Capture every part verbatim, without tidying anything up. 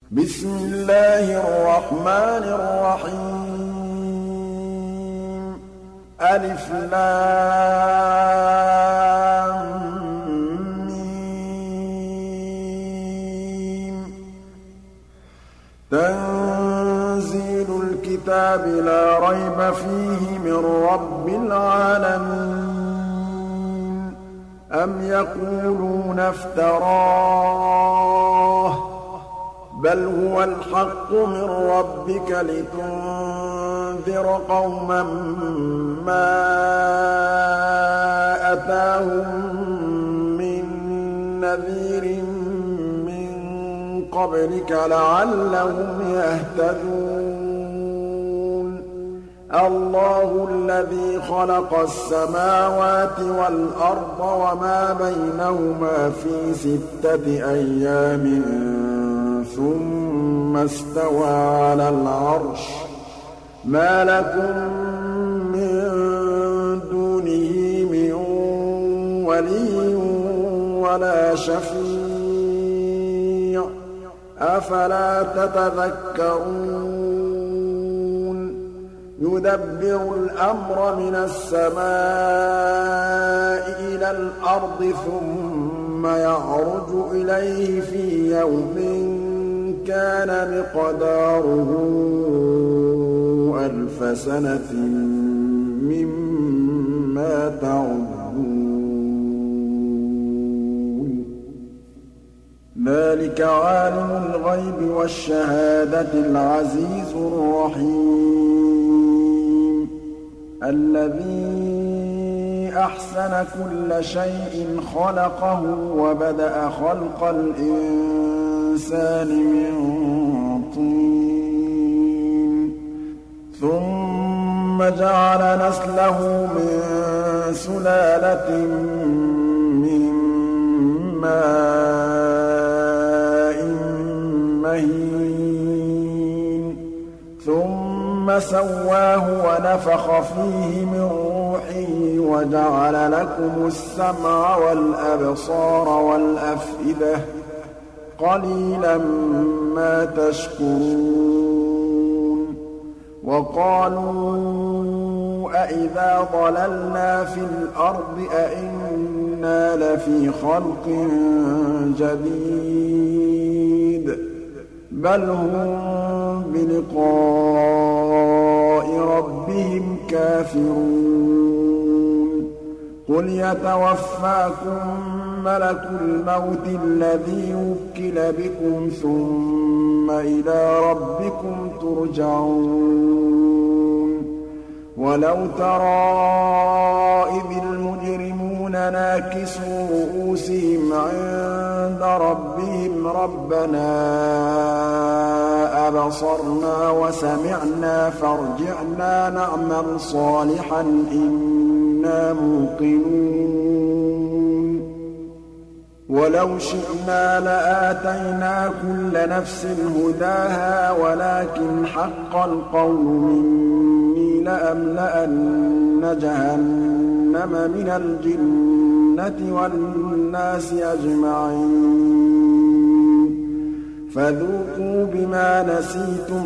بسم الله الرحمن الرحيم ألف لام ميم تنزيل الكتاب لا ريب فيه من رب العالمين أم يقولون افتراه بل هو الحق من ربك لتنذر قوما ما أتاهم من نذير من قبلك لعلهم يهتدون الله الذي خلق السماوات والأرض وما بينهما في ستة أيام ثم استوى على العرش ما لكم من دونه من ولي ولا شفيع أفلا تتذكرون يدبر الأمر من السماء إلى الأرض ثم يعرج إليه في يوم كان مقداره ألف سنة مما تعدون ذلك عالم الغيب والشهادة العزيز الرحيم الذي أحسن كل شيء خلقه وبدأ خلق الإنسان من طين ثم جعل نسله من سلالة من ماء مهين ثم سواه ونفخ فيه من روحه وجعل لكم السمع والأبصار والأفئدة قليلا ما تشكرون وقالوا أإذا ضللنا في الأرض أإنا لفي خلق جديد بل هم بلقاء ربهم كافرون قل يتوفاكم ملك الموت الذي وكل بكم ثم إلى ربكم ترجعون ولو ترى إذ المجرمون ناكسوا رؤوسهم عند ربهم ربنا أبصرنا وسمعنا فارجعنا نعمل صالحا إنا موقنون ولو شئنا لآتينا كل نفس هداها ولكن حق القول مني لأملأن جهنم من الجنة والناس أجمعين فذوقوا بما نسيتم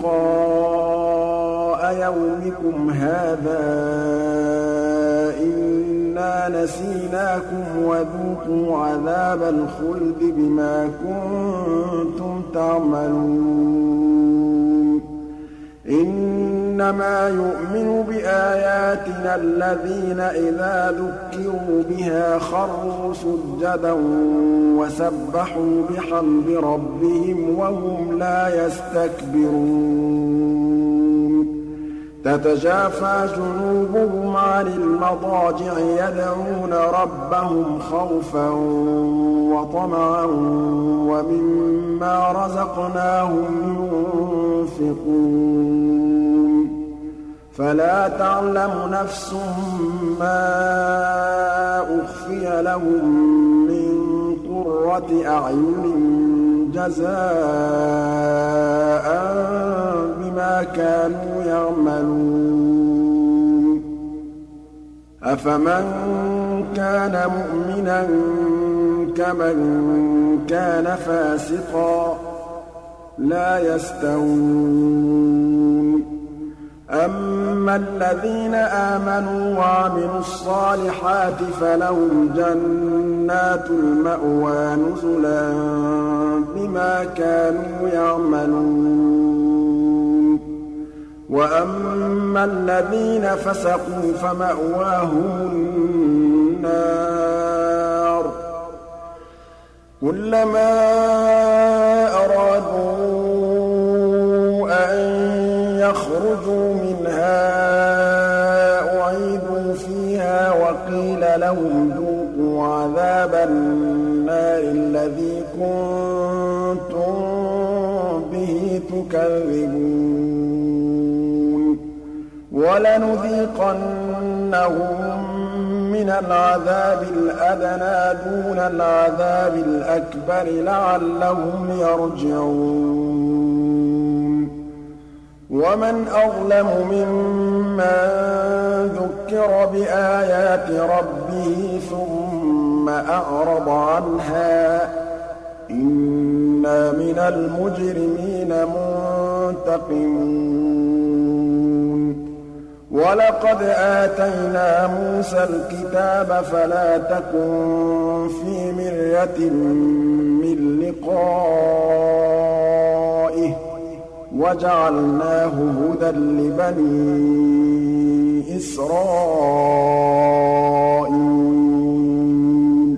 لقاء يومكم هذا إنا نسيناكم وذوقوا عذاب الخلد بما كنتم تعملون إنما يؤمن بآياتنا الذين إذا ذكروا بها خروا سجدا وسبحوا بحمد ربهم وهم لا يستكبرون تتجافى جنوبهم عن المضاجع يدعون ربهم خوفا وطمعا ومما رزقناهم ينفقون فلا تعلم نفس ما أخفي لهم من قرة أعين جزاء بما كانوا يعملون أفمن كان مؤمنا كمن كان فاسقا لَا يَسْتَوُونَ أَمَّا الَّذِينَ آمَنُوا وَعَمِلُوا الصَّالِحَاتِ فَلَهُمْ جَنَّاتُ الْمَأْوَىٰ نُزُلًا بِمَا كَانُوا يَعْمَلُونَ وَأَمَّا الَّذِينَ فَسَقُوا فَمَأْوَاهُمُ النَّارُ كُلَّمَا أَرَادُوا أَن يَخْرُجُوا مِنْهَا أُعِيدُوا فِيهَا وَقِيلَ لَهُمْ ذُوقُوا عَذَابَ النَّارِ الَّذِي كُنتُم بِهِ تُكَذِّبُونَ وَلَنُذِيقَنَّهُم مِّنَ الْعَذَابِ الْأَدْنَىٰ دُونَ الْعَذَابِ الْأَكْبَرِ لَعَلَّهُمْ يَرْجِعُونَ وَمَنْ أَظْلَمُ مِمَّن ذُكِّرَ بِآيَاتِ رَبِّهِ ثُمَّ أَعْرَضَ عَنْهَا ۚ إِنَّا مِنَ الْمُجْرِمِينَ مُنتَقِمُونَ وَلَقَدْ آتَيْنَا مُوسَى الْكِتَابَ فَلَا تَكُن فِي مِرْيَةٍ مِّن لِّقَائِهِ وَجَعَلْنَاهُ هُدًى لِّبَنِي إِسْرَائِيلَ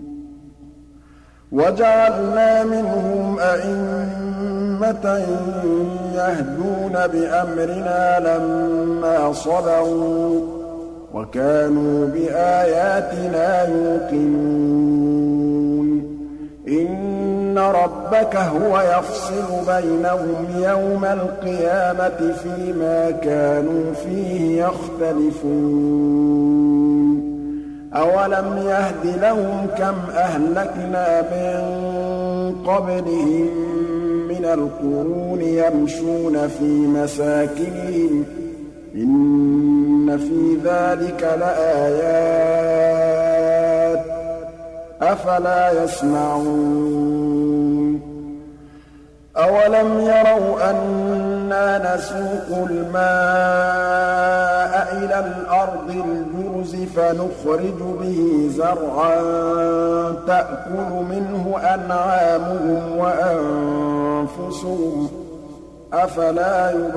وَجَعَلْنَا مِنْهُمْ أَئِمَّةً يَهْدُونَ بِأَمْرِنَا لَمَّا صَبَرُوا وَكَانُوا بِآيَاتِنَا يُوقِنُونَ إِنَّ رَبَّكَ هُوَ يَفْصِلُ بَيْنَهُمْ يَوْمَ الْقِيَامَةِ فِيمَا كَانُوا فِيهِ يَخْتَلِفُونَ أَوَلَمْ يَهْدِ لَهُمْ كَمْ أَهْلَكْنَا مِن قَبْلِهِم مِّنَ الْقُرُونِ يَمْشُونَ فِي مَسَاكِنِهِمْ ۗ إِنَّ فِي ذَٰلِكَ لَآيَاتٍ ۖ أَفَلَا يَسْمَعُونَ أَوَلَمْ يَرَوْا أَنَّا نَسُوقُ الْمَاءَ إِلَى الْأَرْضِ الْجُرُزِ فَنُخْرِجُ بِهِ زَرْعًا تَأْكُلُ مِنْهُ أَنْعَامُهُمْ وَأَنفُسُهُمْ ۖ أَفَلَا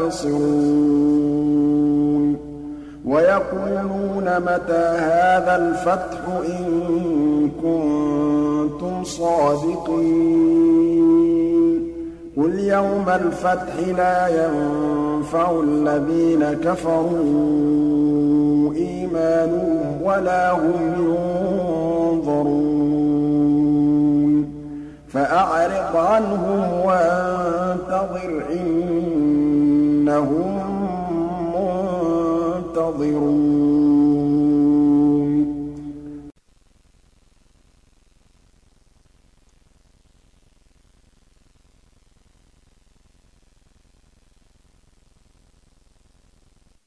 يُبْصِرُونَ وَيَقُولُونَ مَتَىٰ هَٰذَا الْفَتْحُ إِن كُنتُمْ صَادِقِينَ قُلْ يَوْمَ الْفَتْحِ لَا يَنفَعُ الَّذِينَ كَفَرُوا إِيمَانُهُمْ وَلَا هُمْ يُنظَرُونَ فَأَعْرِضْ عَنْهُمْ وَانتَظِرْ إِنَّهُم مُّنتَظِرُونَ